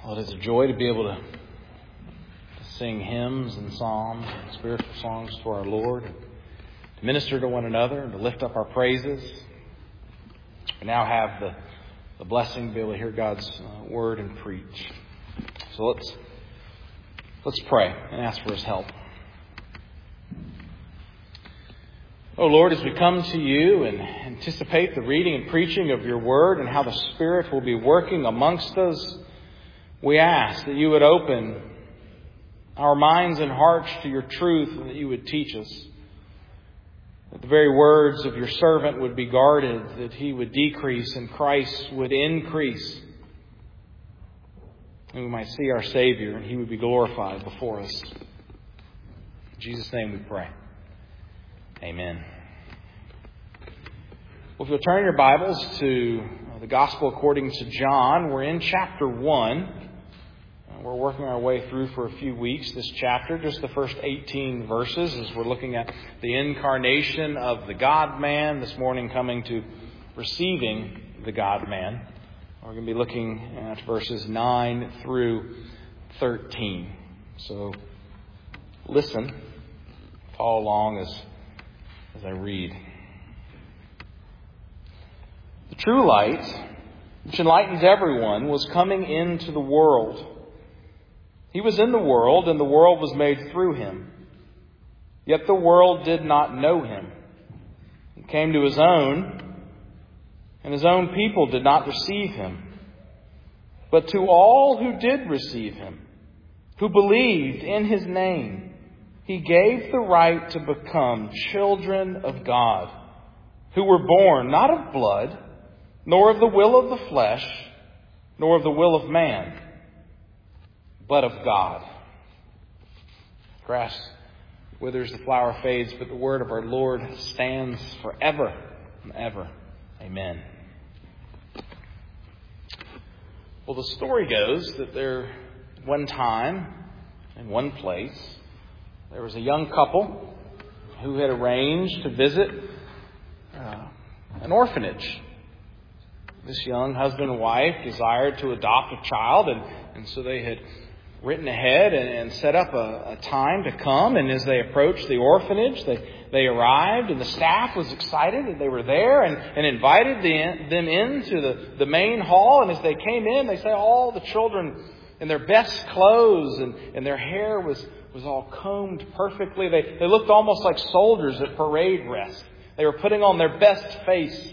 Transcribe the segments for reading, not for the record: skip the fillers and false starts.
Well, it is a joy to be able to sing hymns and psalms and spiritual songs to our Lord, and to minister to one another and to lift up our praises. We now have the blessing to be able to hear God's word and preach. So let's pray and ask for His help. Oh Lord, as we come to You and anticipate the reading and preaching of Your word and how the Spirit will be working amongst us, we ask that You would open our minds and hearts to Your truth and that You would teach us. That the very words of Your servant would be guarded, that he would decrease and Christ would increase. And we might see our Savior and He would be glorified before us. In Jesus' name we pray. Amen. Well, if you'll turn your Bibles to the Gospel according to John, we're in chapter 1. We're working our way through for a few weeks this chapter, just the first 18 verses, as we're looking at the incarnation of the God-man. This morning coming to receiving the God-man. We're going to be looking at verses 9 through 13. So listen, follow along as I read. The true light, which enlightens everyone, was coming into the world. He was in the world, and the world was made through Him. Yet the world did not know Him. He came to His own, and His own people did not receive Him. But to all who did receive Him, who believed in His name, He gave the right to become children of God, who were born not of blood, nor of the will of the flesh, nor of the will of man, but of God. Grass withers, the flower fades, but the word of our Lord stands forever and ever. Amen. Well, the story goes that there, one time, in one place, there was a young couple who had arranged to visit an orphanage. This young husband and wife desired to adopt a child, and so they had written ahead and set up a time to come. And as they approached the orphanage, they arrived, and the staff was excited that they were there and invited them into the main hall. And as they came in, they said all the children in their best clothes, and their hair was all combed perfectly. They looked almost like soldiers at parade rest. They were putting on their best face.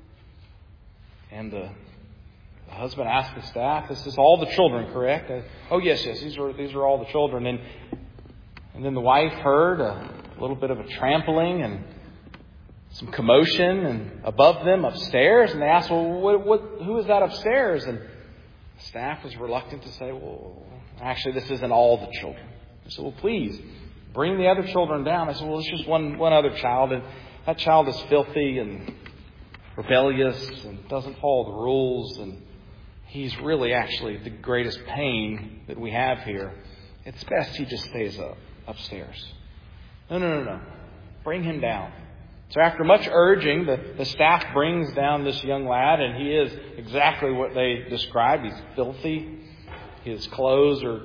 And the husband asked the staff, "This is all the children, correct?" "Oh, yes, these are all the children." And then the wife heard a little bit of a trampling and some commotion and above them upstairs. And they asked, "Well, who is that upstairs?" And the staff was reluctant to say, "Well, actually, this isn't all the children." They said, "Well, please, bring the other children down." I said, "Well, it's just one other child. And that child is filthy and rebellious and doesn't follow the rules. And he's really actually the greatest pain that we have here. It's best he just stays upstairs." No. Bring him down. So after much urging, the staff brings down this young lad, and he is exactly what they described. He's filthy. His clothes are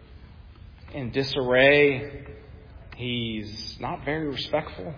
in disarray. He's not very respectful.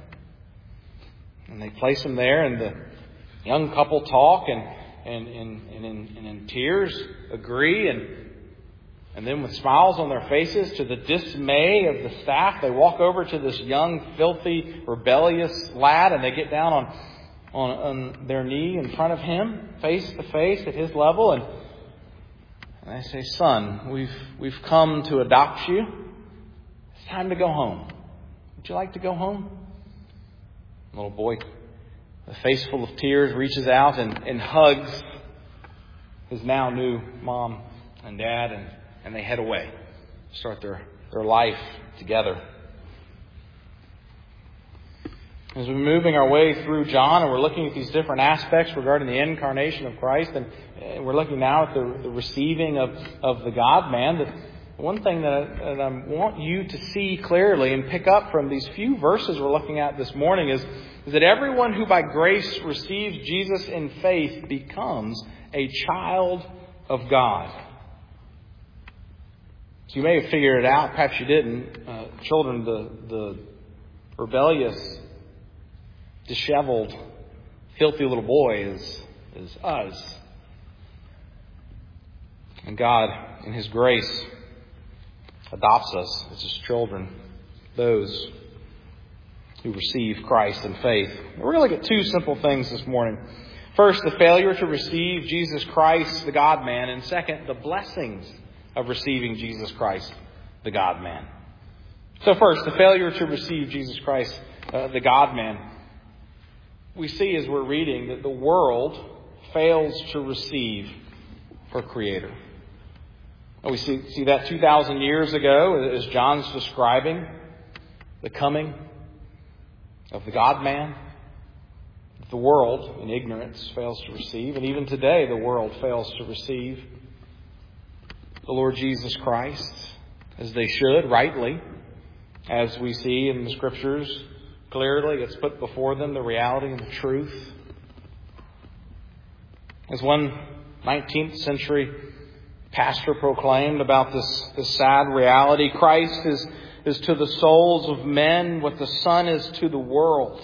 And they place him there, and the young couple talk and in tears agree, and then with smiles on their faces, to the dismay of the staff, they walk over to this young, filthy, rebellious lad, and they get down on their knee in front of him, face to face at his level, and they say, "Son, we've come to adopt you. It's time to go home. Would you like to go home?" The little boy, a face full of tears, reaches out and hugs his now new mom and dad, and they head away, start their life together. As we're moving our way through John, and we're looking at these different aspects regarding the incarnation of Christ, and we're looking now at the receiving of the God-man, the one thing that I want you to see clearly and pick up from these few verses we're looking at this morning is that everyone who by grace receives Jesus in faith becomes a child of God. So you may have figured it out, perhaps you didn't. Children, the rebellious, disheveled, filthy little boy is us. And God, in His grace, adopts us as His children, those who receive Christ in faith. We're going to look at two simple things this morning. First, the failure to receive Jesus Christ, the God-man. And second, the blessings of receiving Jesus Christ, the God-man. So first, the failure to receive Jesus Christ, the God-man. We see as we're reading that the world fails to receive her Creator. We see that 2,000 years ago as John's describing the coming of the God-man. The world, in ignorance, fails to receive. And even today, the world fails to receive the Lord Jesus Christ as they should, rightly. As we see in the Scriptures, clearly it's put before them the reality and the truth. As one 19th century pastor proclaimed about this sad reality, Christ is to the souls of men what the sun is to the world.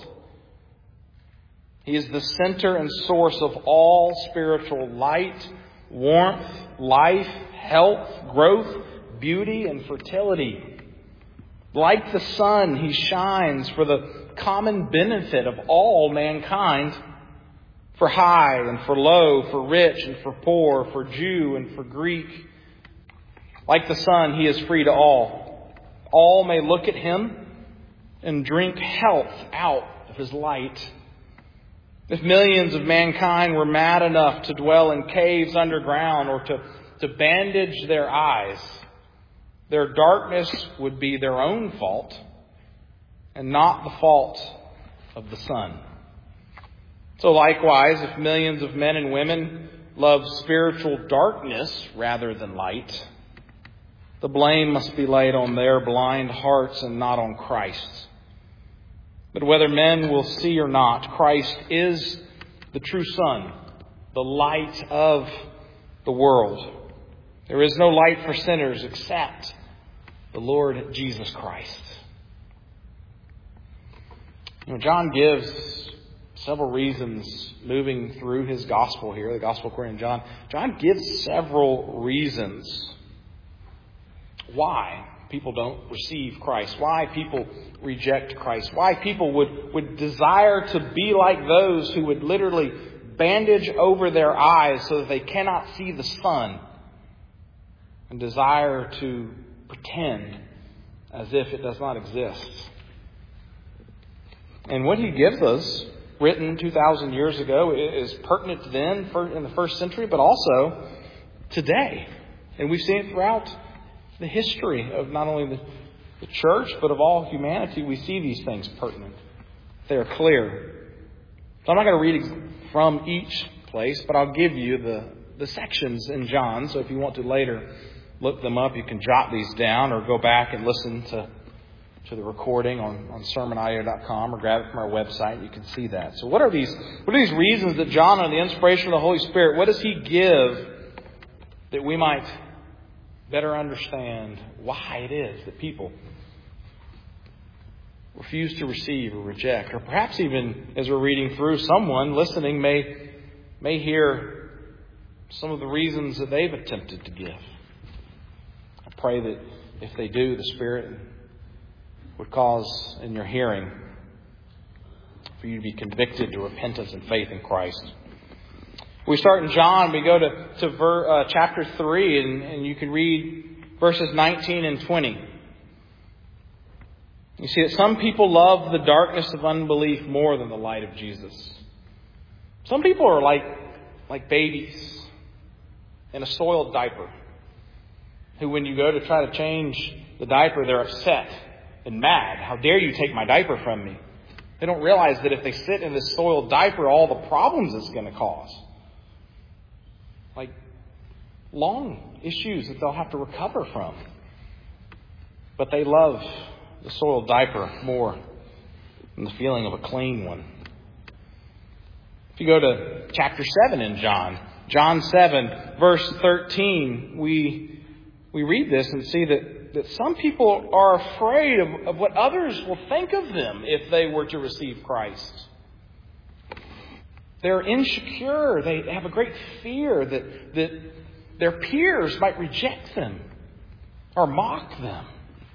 He is the center and source of all spiritual light, warmth, life, health, growth, beauty, and fertility. Like the sun, He shines for the common benefit of all mankind, for high and for low, for rich and for poor, for Jew and for Greek. Like the sun, He is free to all. All may look at Him and drink health out of His light. If millions of mankind were mad enough to dwell in caves underground or to bandage their eyes, their darkness would be their own fault and not the fault of the sun. So likewise, if millions of men and women love spiritual darkness rather than light, the blame must be laid on their blind hearts and not on Christ's. But whether men will see or not, Christ is the true sun, the light of the world. There is no light for sinners except the Lord Jesus Christ. John gives several reasons moving through his gospel here, the gospel according to John. John gives several reasons why people don't receive Christ, why people reject Christ, why people would desire to be like those who would literally bandage over their eyes so that they cannot see the sun, and desire to pretend as if it does not exist. And what he gives us, written 2,000 years ago, is pertinent then in the first century, but also today. And we've seen it throughout the history of not only the church, but of all humanity. We see these things pertinent. They are clear. So I'm not going to read from each place, but I'll give you the sections in John. So if you want to later look them up, you can jot these down or go back and listen to the recording on sermonaudio.com or grab it from our website. You can see that. So what are these reasons that John, under the inspiration of the Holy Spirit, what does he give that we might better understand why it is that people refuse to receive or reject? Or perhaps even as we're reading through, someone listening may hear some of the reasons that they've attempted to give. I pray that if they do, the Spirit would cause in your hearing for you to be convicted to repentance and faith in Christ. We start in John. We go to chapter 3, and you can read verses 19 and 20. You see that some people love the darkness of unbelief more than the light of Jesus. Some people are like babies in a soiled diaper, who when you go to try to change the diaper, they're upset and mad. How dare you take my diaper from me? They don't realize that if they sit in this soiled diaper, all the problems it's going to cause. Like long issues that they'll have to recover from. But they love the soiled diaper more than the feeling of a clean one. If you go to chapter 7 in John 7, verse 13, we we read this and see that some people are afraid of what others will think of them if they were to receive Christ. They're insecure. They have a great fear that their peers might reject them or mock them.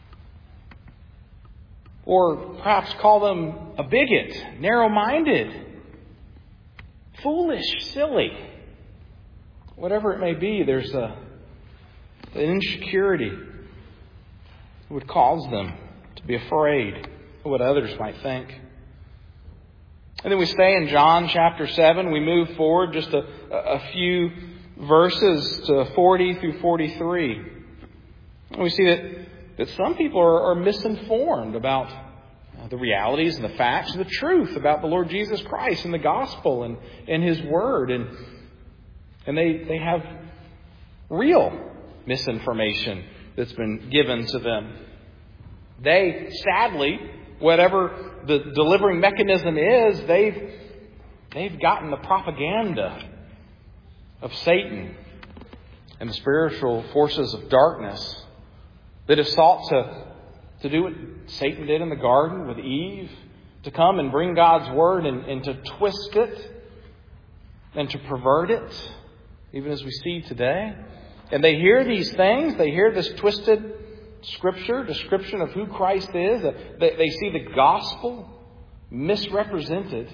Or perhaps call them a bigot, narrow-minded, foolish, silly. Whatever it may be, there's an insecurity that would cause them to be afraid of what others might think. And then we stay in John chapter 7. We move forward just a few verses to 40 through 43. And we see that some people are misinformed about the realities and the facts and the truth about the Lord Jesus Christ and the gospel and His Word. And they have real misinformation that's been given to them. They, sadly, whatever the delivering mechanism is, they've gotten the propaganda of Satan and the spiritual forces of darkness that have sought to do what Satan did in the garden with Eve, to come and bring God's Word and to twist it and to pervert it, even as we see today. And they hear these things, they hear this twisted Scripture, description of who Christ is. They see the gospel misrepresented.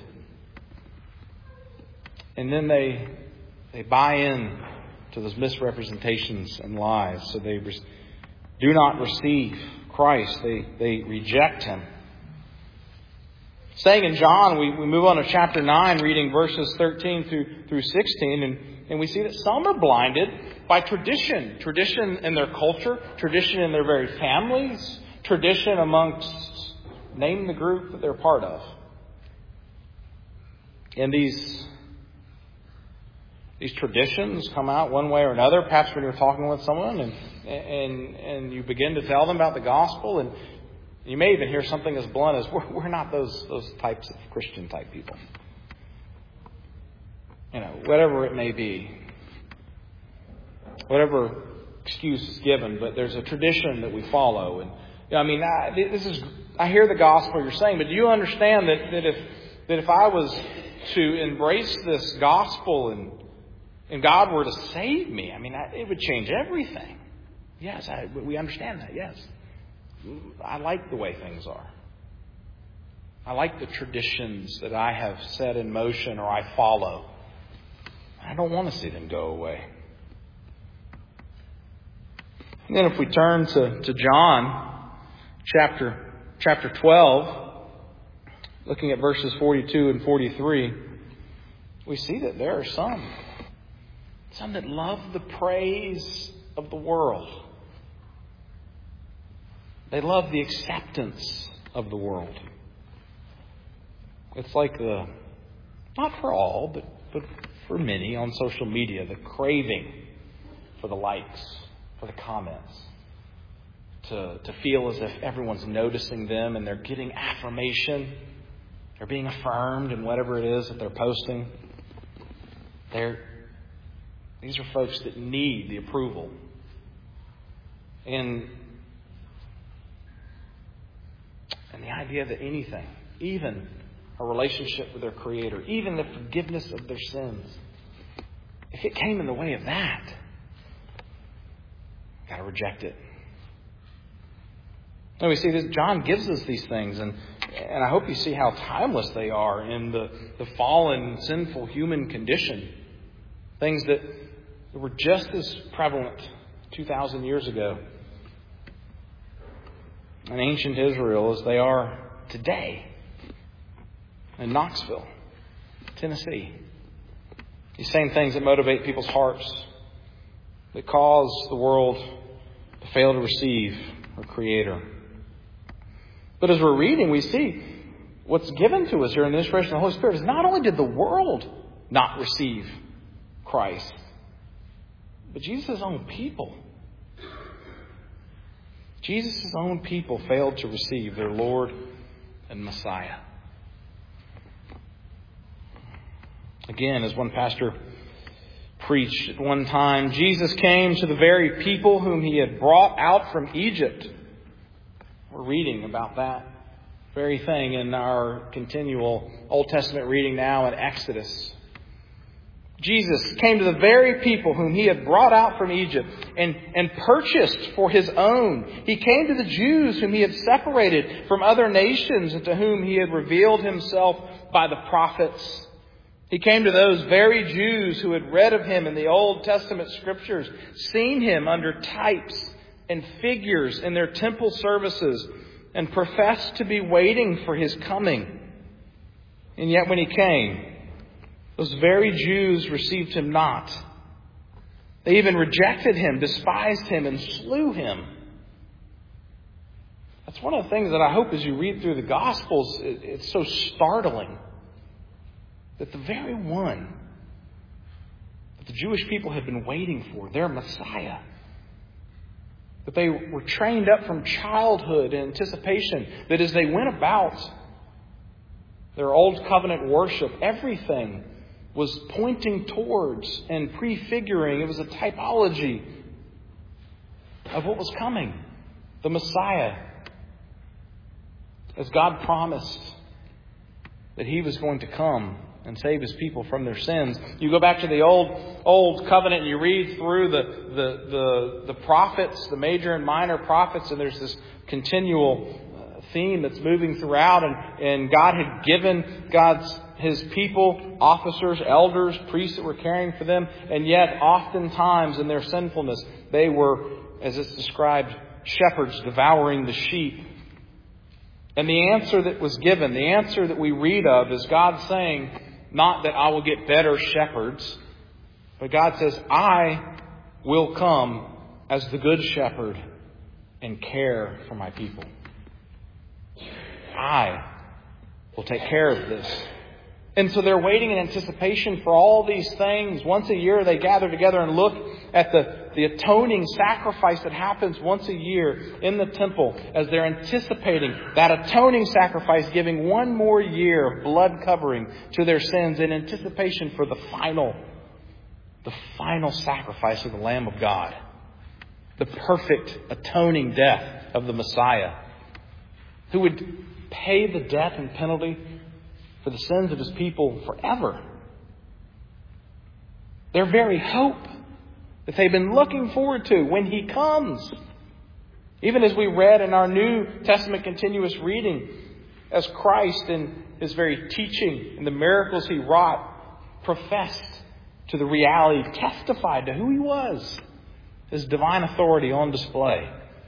And then they buy in to those misrepresentations and lies. So they do not receive Christ. They reject Him. Staying in John, we move on to chapter 9, reading verses 13 through 16. And we see that some are blinded by tradition. Tradition in their culture, tradition in their very families, tradition amongst, name the group that they're part of. And these traditions come out one way or another. Perhaps when you're talking with someone and you begin to tell them about the gospel, and you may even hear something as blunt as, we're not those types of Christian type people. Whatever it may be. Whatever excuse is given, but there's a tradition that we follow. And I hear the gospel you're saying, but do you understand that if I was to embrace this gospel and God were to save me, it would change everything. Yes, we understand that, yes. I like the way things are. I like the traditions that I have set in motion or I follow. I don't want to see them go away. And then if we turn to John chapter 12, looking at verses 42 and 43, we see that there are some that love the praise of the world. They love the acceptance of the world. It's like not for all, but for many on social media, the craving for the likes, for the comments, to feel as if everyone's noticing them and they're getting affirmation, they're being affirmed in whatever it is that they're posting. These are folks that need the approval. And the idea that anything, even a relationship with their Creator, even the forgiveness of their sins, if it came in the way of that, got to reject it. And we see that John gives us these things, and I hope you see how timeless they are in the fallen, sinful human condition. Things that were just as prevalent 2,000 years ago in ancient Israel as they are today in Knoxville, Tennessee. These same things that motivate people's hearts, that cause the world to fail to receive our Creator. But as we're reading, we see what's given to us here in the inspiration of the Holy Spirit is not only did the world not receive Christ, but Jesus' own people. Jesus' own people failed to receive their Lord and Messiah. Again, as one pastor preached at one time, Jesus came to the very people whom he had brought out from Egypt. We're reading about that very thing in our continual Old Testament reading now in Exodus. Jesus came to the very people whom he had brought out from Egypt and purchased for his own. He came to the Jews whom he had separated from other nations and to whom he had revealed himself by the prophets. He came to those very Jews who had read of him in the Old Testament scriptures, seen him under types and figures in their temple services, and professed to be waiting for his coming. And yet when he came, those very Jews received him not. They even rejected him, despised him, and slew him. That's one of the things that I hope as you read through the Gospels, it's so startling that the very one that the Jewish people had been waiting for, their Messiah, that they were trained up from childhood in anticipation, that as they went about their old covenant worship, everything was pointing towards and prefiguring. It was a typology of what was coming, the Messiah. As God promised that he was going to come and save his people from their sins. You go back to the old covenant and you read through the prophets, the major and minor prophets, and there's this continual theme that's moving throughout, and God had given his people, officers, elders, priests that were caring for them, and yet oftentimes in their sinfulness they were, as it's described, shepherds devouring the sheep. And the answer that was given, the answer that we read of, is God saying, not that I will get better shepherds, but God says, I will come as the good shepherd and care for my people. I will take care of this. And so they're waiting in anticipation for all these things. Once a year they gather together and look at the atoning sacrifice that happens once a year in the temple, as they're anticipating that atoning sacrifice, giving one more year of blood covering to their sins in anticipation for the final sacrifice of the Lamb of God. The perfect atoning death of the Messiah, who would pay the debt and penalty for the sins of his people forever. Their very hope that they've been looking forward to when he comes. Even as we read in our New Testament continuous reading, as Christ in his very teaching and the miracles he wrought professed to the reality, testified to who he was, his divine authority on display.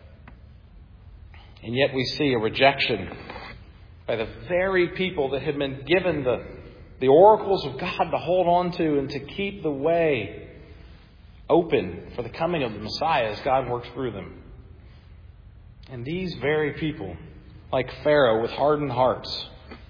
And yet we see a rejection by the very people that had been given the oracles of God to hold on to and to keep the way open for the coming of the Messiah as God works through them. And these very people, like Pharaoh, with hardened hearts,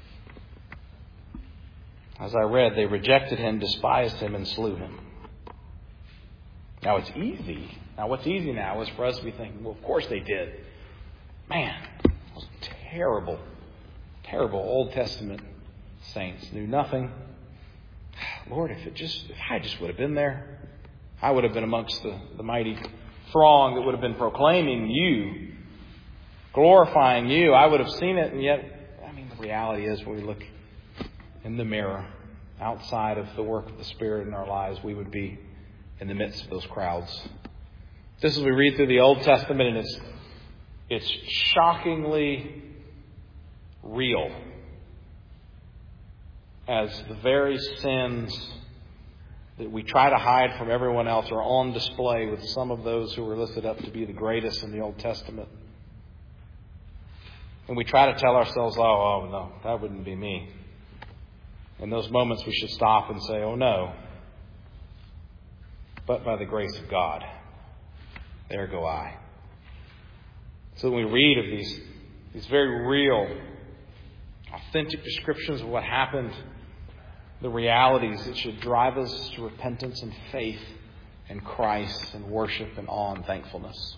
as I read, they rejected him, despised him, and slew him. Now it's easy. Now what's easy now is for us to be thinking, well, of course they did. Man, those terrible Old Testament saints knew nothing. Lord, if I just would have been there, I would have been amongst the mighty throng that would have been proclaiming you, glorifying you. I would have seen it, and yet, the reality is when we look in the mirror, outside of the work of the Spirit in our lives, we would be in the midst of those crowds. Just as we read through the Old Testament, and it's shockingly real, as the very sins that we try to hide from everyone else are on display with some of those who were listed up to be the greatest in the Old Testament. And we try to tell ourselves, oh no, that wouldn't be me. In those moments we should stop and say, oh no, but by the grace of God, there go I. So when we read of these very real, authentic descriptions of what happened, the realities that should drive us to repentance and faith in Christ and worship and awe and thankfulness.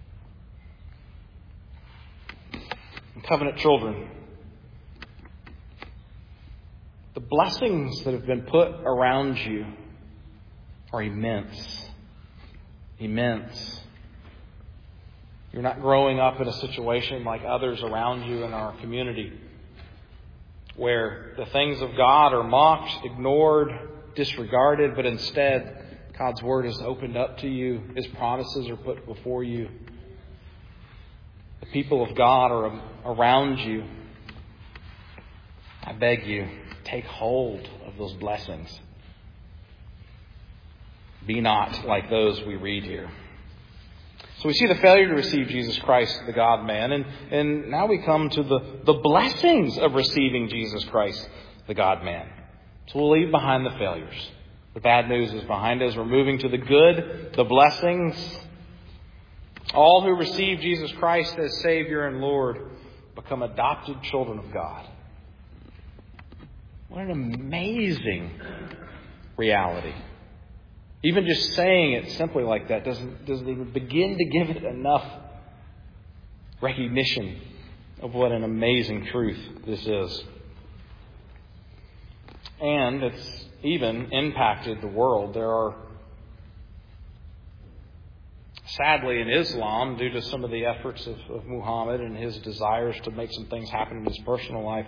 And covenant children, the blessings that have been put around you are immense. Immense. You're not growing up in a situation like others around you in our community, where the things of God are mocked, ignored, disregarded, but instead God's Word is opened up to you. His promises are put before you. The people of God are around you. I beg you, take hold of those blessings. Be not like those we read here. So we see the failure to receive Jesus Christ, the God-man, and now we come to the blessings of receiving Jesus Christ, the God-man. So we'll leave behind the failures. The bad news is behind us. We're moving to the good, the blessings. All who receive Jesus Christ as Savior and Lord become adopted children of God. What an amazing reality. Even just saying it simply like that doesn't even begin to give it enough recognition of what an amazing truth this is. And it's even impacted the world. There are, sadly in Islam, due to some of the efforts of Muhammad and his desires to make some things happen in his personal life,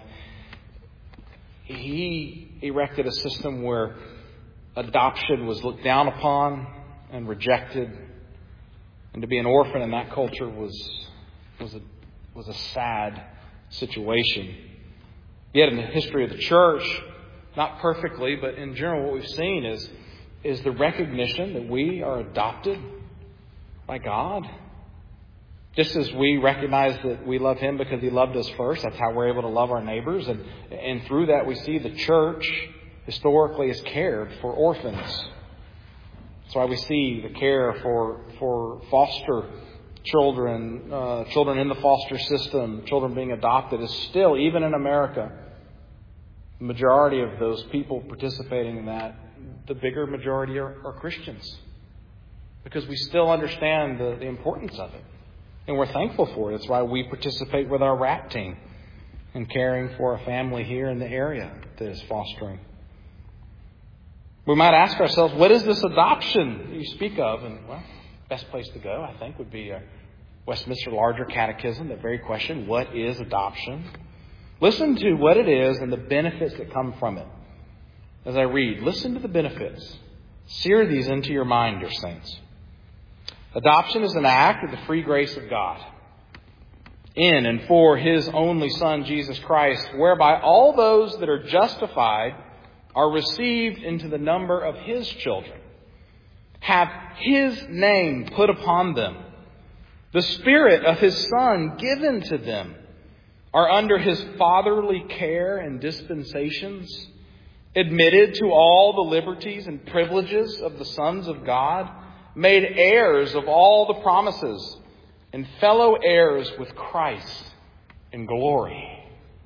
he erected a system where adoption was looked down upon and rejected. And to be an orphan in that culture was a sad situation. Yet in the history of the church, not perfectly, but in general what we've seen is the recognition that we are adopted by God. Just as we recognize that we love Him because He loved us first, that's how we're able to love our neighbors. And through that we see the church historically has cared for orphans. That's why we see the care for foster children, children in the foster system, children being adopted is still, even in America, the majority of those people participating in that, the bigger majority are Christians. Because we still understand the importance of it. And we're thankful for it. That's why we participate with our RAP team in caring for a family here in the area that is fostering. We might ask ourselves, what is this adoption you speak of? And, well, best place to go, I think, would be a Westminster Larger Catechism, that very question, what is adoption? Listen to what it is and the benefits that come from it. As I read, listen to the benefits. Sear these into your mind, dear saints. Adoption is an act of the free grace of God in and for His only Son, Jesus Christ, whereby all those that are justified are received into the number of His children, have His name put upon them, the Spirit of His Son given to them, are under His fatherly care and dispensations, admitted to all the liberties and privileges of the sons of God, made heirs of all the promises, and fellow heirs with Christ in glory.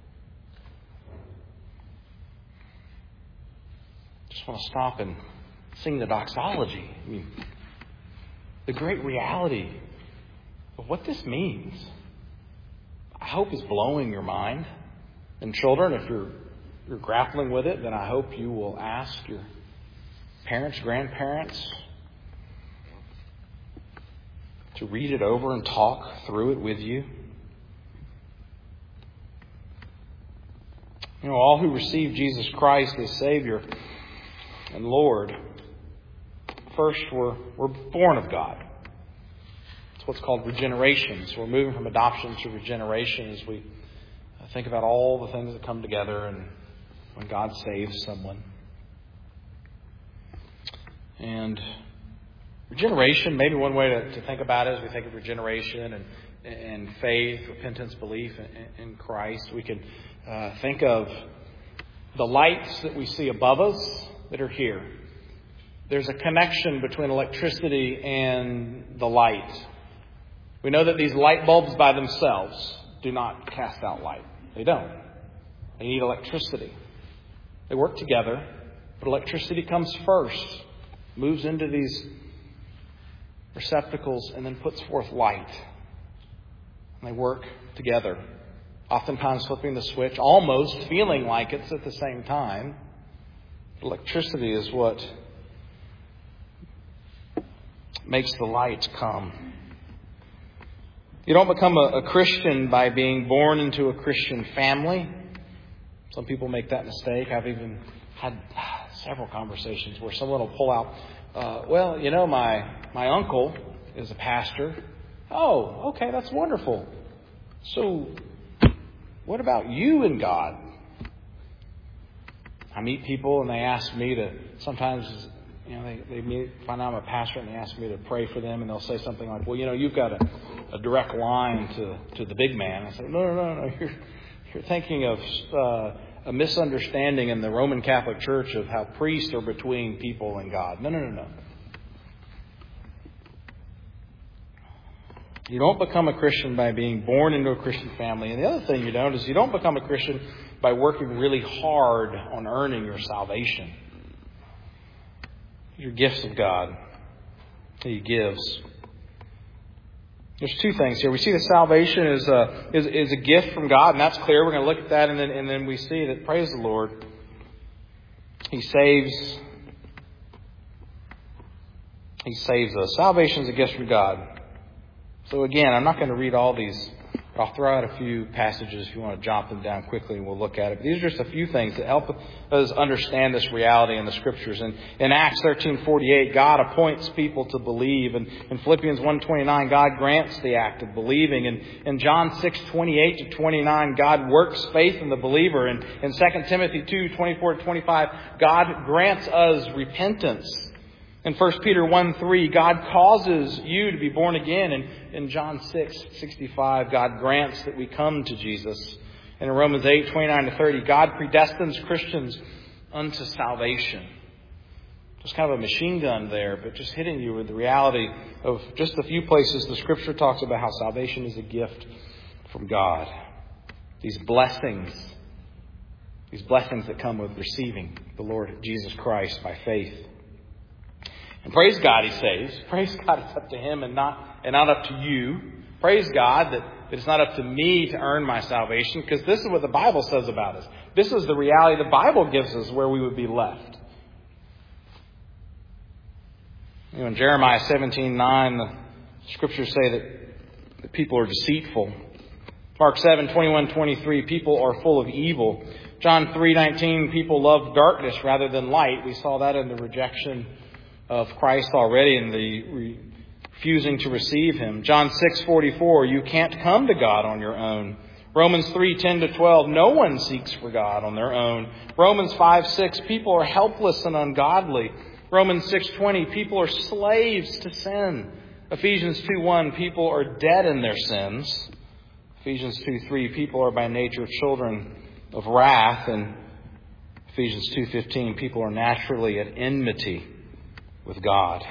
Just want to stop and sing the doxology. I mean, the great reality of what this means, I hope is blowing your mind. And children, if you're grappling with it, then I hope you will ask your parents, grandparents, to read it over and talk through it with you. You know, all who receive Jesus Christ as Savior and Lord, first we're born of God. It's what's called regeneration. So we're moving from adoption to regeneration as we think about all the things that come together and when God saves someone. And regeneration, maybe one way to think about it is we think of regeneration and faith, repentance, belief in Christ. We can think of the lights that we see above us that are here. There's a connection between electricity and the light. We know that these light bulbs by themselves do not cast out light. They don't. They need electricity. They work together, but electricity comes first, moves into these receptacles, and then puts forth light. And they work together, oftentimes flipping the switch, almost feeling like it's at the same time. Electricity is what makes the light come. You don't become a Christian by being born into a Christian family. Some people make that mistake. I've even had several conversations where someone will pull out, my uncle is a pastor. Oh, okay, that's wonderful. So, what about you and God? I meet people and they ask me to, sometimes, they find out I'm a pastor and they ask me to pray for them, and they'll say something like, well, you've got a direct line to the big man. I say, no, you're thinking of a misunderstanding in the Roman Catholic Church of how priests are between people and God. No. You don't become a Christian by being born into a Christian family. And the other thing you don't is you don't become a Christian by working really hard on earning your salvation. Your gifts of God that He gives. There's two things here. We see that salvation is a gift from God, and that's clear. We're going to look at that, and then we see that, praise the Lord, He saves us. Salvation is a gift from God. So again, I'm not going to read all these. I'll throw out a few passages if you want to jot them down quickly, and we'll look at it. But these are just a few things that help us understand this reality in the Scriptures. And in Acts 13:48, God appoints people to believe. And in Philippians 1:29, God grants the act of believing. And in John 6:28-29, God works faith in the believer. And in 2 Timothy 2:24-25, God grants us repentance. In 1 Peter 1:3, God causes you to be born again. And in John 6:65, God grants that we come to Jesus. And in Romans 8:29-30, God predestines Christians unto salvation. Just kind of a machine gun there, but just hitting you with the reality of just a few places the Scripture talks about how salvation is a gift from God. These blessings that come with receiving the Lord Jesus Christ by faith. And praise God, He saves. Praise God, it's up to Him and not up to you. Praise God that it's not up to me to earn my salvation, because this is what the Bible says about us. This is the reality the Bible gives us where we would be left. In Jeremiah 17:9, the Scriptures say that the people are deceitful. Mark 7:21-23, people are full of evil. John 3:19, people love darkness rather than light. We saw that in the rejection of Christ already and the refusing to receive Him. John 6:44, you can't come to God on your own. Romans 3:10-12, no one seeks for God on their own. Romans 5:6, people are helpless and ungodly. Romans 6:20, people are slaves to sin. Ephesians 2:1, people are dead in their sins. Ephesians 2:3, people are by nature children of wrath. And Ephesians 2:15, people are naturally at enmity with God.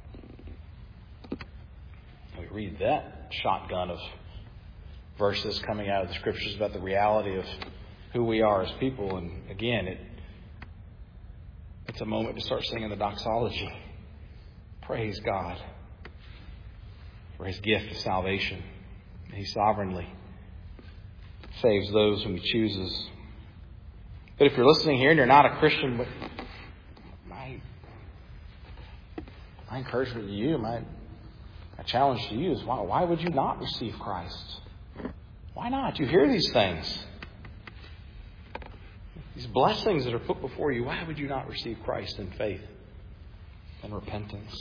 We read that shotgun of verses coming out of the Scriptures about the reality of who we are as people. And again, it's a moment to start singing the doxology. Praise God for His gift of salvation. He sovereignly saves those whom He chooses. But if you're listening here and you're not a Christian, my encouragement to you, my challenge to you is why would you not receive Christ? Why not? You hear these things. These blessings that are put before you. Why would you not receive Christ in faith and repentance?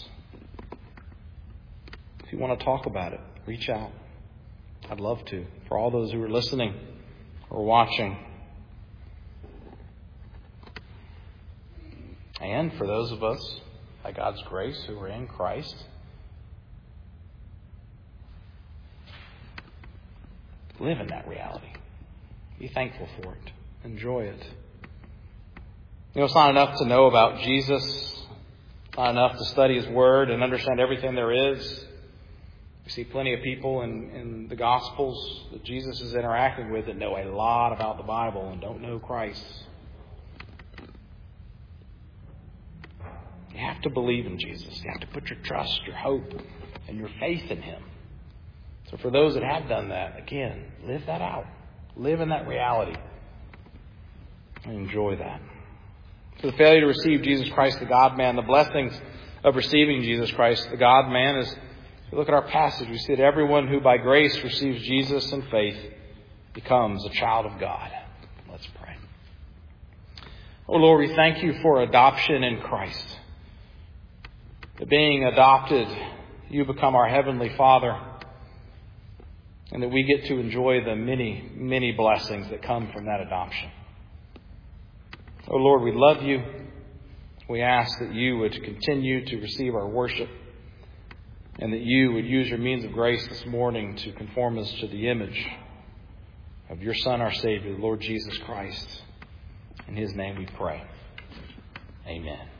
If you want to talk about it, reach out. I'd love to. For all those who are listening or watching. And for those of us, by God's grace, who are in Christ, live in that reality. Be thankful for it. Enjoy it. It's not enough to know about Jesus. It's not enough to study His Word and understand everything there is. We see plenty of people in the Gospels that Jesus is interacting with that know a lot about the Bible and don't know Christ. You have to believe in Jesus. You have to put your trust, your hope, and your faith in Him. So for those that have done that, again, live that out. Live in that reality. And enjoy that. For the failure to receive Jesus Christ, the God-man, the blessings of receiving Jesus Christ, the God-man, is, if you look at our passage, we see that everyone who by grace receives Jesus in faith becomes a child of God. Let's pray. Oh Lord, we thank you for adoption in Christ. That being adopted, you become our Heavenly Father, and that we get to enjoy the many, many blessings that come from that adoption. Oh Lord, we love you. We ask that you would continue to receive our worship, and that you would use your means of grace this morning to conform us to the image of your Son, our Savior, the Lord Jesus Christ. In His name we pray. Amen.